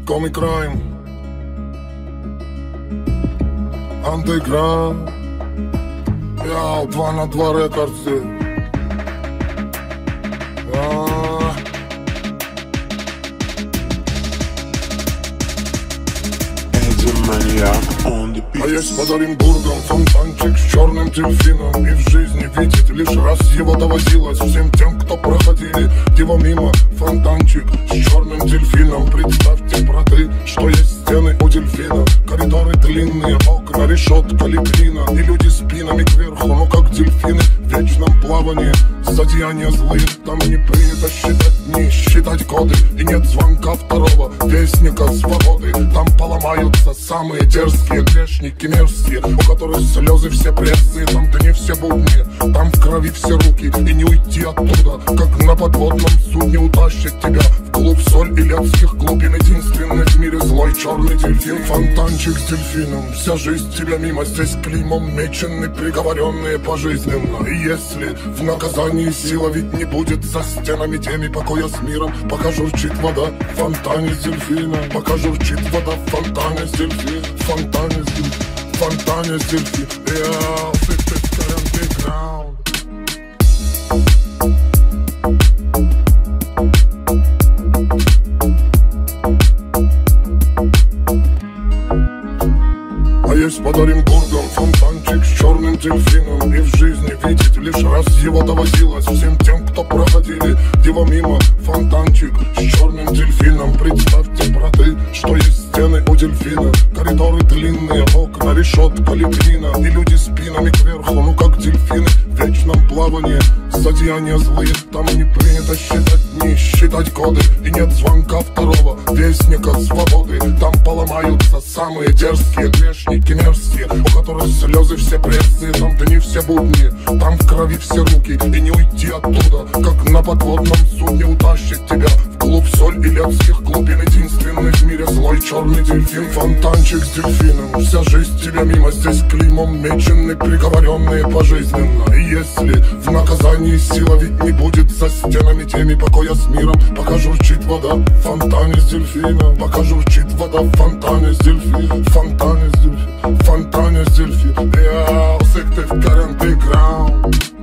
Comic Crime, Underground, я 2 на 2 рекордсы. А есть под Оренбургом фонтанчик с черным дельфином, и в жизни видеть лишь раз его доводилось всем тем, кто проходили его мимо. Фонтанчик с черным дельфином, представьте, браты, что есть стены у дельфина. Коридоры длинные, окна, решетка, литрина, и люди спинами кверху, ну как дельфины в вечном плавании. Зодеяния злые, там не принято считать дни, считать годы, и нет звонка второго вестника свободы. Там поломаются самые дерзкие грешники мерзкие, у которых слезы все пресные, там дни все будни, там в крови все руки, и не уйти оттуда, как на подводном судне утащит тебя в клуб соль и летских глубин. Единственный в мире злой черный дельфин, фонтанчик с дельфином. Вся жизнь тебя мимо, здесь клеймом мечены, приговоренные пожизненно. И если в наказании сила ведь не будет за стенами теми покоя с миром, пока журчит вода в фонтане с дельфином, пока журчит вода в фонтане с дельфином, в фонтане с дельфином, в фонтане с дельфином. А есть под Оренбургом фонтанчик с черным дельфином, и в жизни видеть лишь раз его доводилось всем тем, кто проходили его мимо. Фонтанчик с черным дельфином, представьте, браты, что есть стены у дельфина. Коридоры длинные, окна, решетка, литрина, и люди спинами кверху, ну как дельфины в вечном плавании. Зодеяния злые, там не принято считать дни, считать годы, и нет звонка второго вестника свободы. Там поломаются самые дерзкие грешники мерзкие, у которых слезы все пресные, там дни все будни, там в крови все руки, и не уйти оттуда, как на подводном судне утащит тебя в клуб соль и летских глубин. Единственный в мире злой черный дельфин, фонтанчик с дельфином. Вся жизнь тебя мимо, здесь клеймом мечены, приговоренные пожизненно. И если в наказании сила ведь не будет за стенами теми покоя с миром, пока журчит вода в фонтане с дельфином, пока журчит вода в фонтане с дельфином, в фонтане с дельфином, в фонтане с дельфином. Я усык ты в Underground.